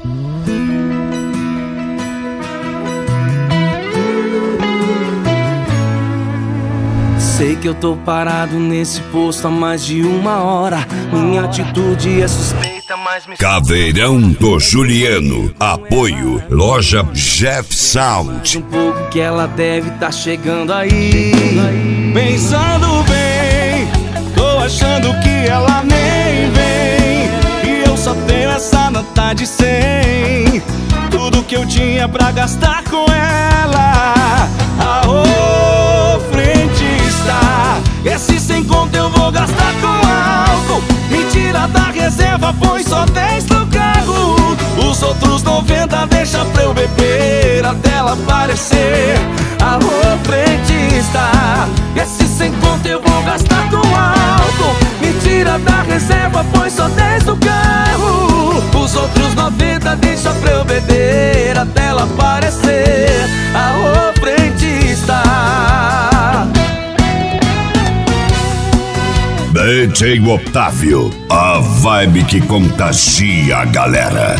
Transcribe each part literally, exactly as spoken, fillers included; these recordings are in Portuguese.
Sei que eu tô parado nesse posto há mais de uma hora. Minha atitude é suspeita, mas me... Caveirão do Juliano. Apoio Loja Jeff Sound. Um pouco que ela deve tá chegando aí. Pensando bem, tô achando que ela nem vem. E eu só tenho essa nota de cem. Tudo que eu tinha pra gastar com ela. Aô, frentista, esse sem conto eu vou gastar com álcool. Me tira da reserva, põe só dez no carro. Os outros noventa deixa pra eu beber até ela aparecer. Alô, frentista, esse sem conto eu vou gastar com álcool. Me tira da reserva, põe só dez no carro. Os outros noventa deixa pra eu beber até ela aparecer. Alô, frentista. D J Otávio, a vibe que contagia a galera.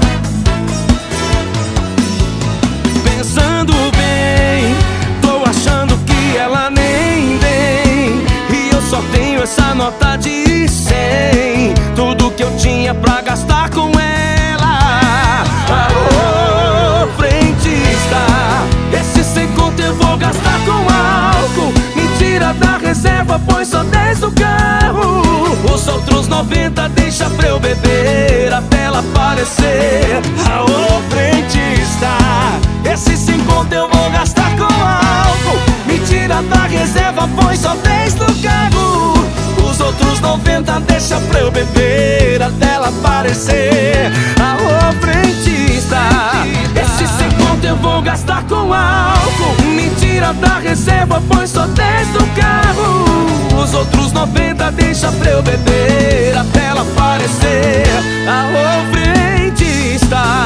Pensando bem, tô achando que ela nem vem. E eu só tenho essa nota de cem. Tudo que eu tinha pra gastar com ela. Alô, frentista, esse sem conto eu vou gastar com álcool. Me tira da reserva, põe só dez no carro. Os outros noventa deixa pra eu beber até ela aparecer. Alô, frentista, esse sem conto eu vou gastar com álcool. Me tira da reserva, põe só dez no carro. Os outros noventa deixa pra eu beber até ela aparecer. Alô, frentista, esse sem conto eu vou gastar com álcool. Me tira da reserva, põe só dez no carro. Os outros noventa deixa pra eu beber até ela aparecer. Alô, frentista.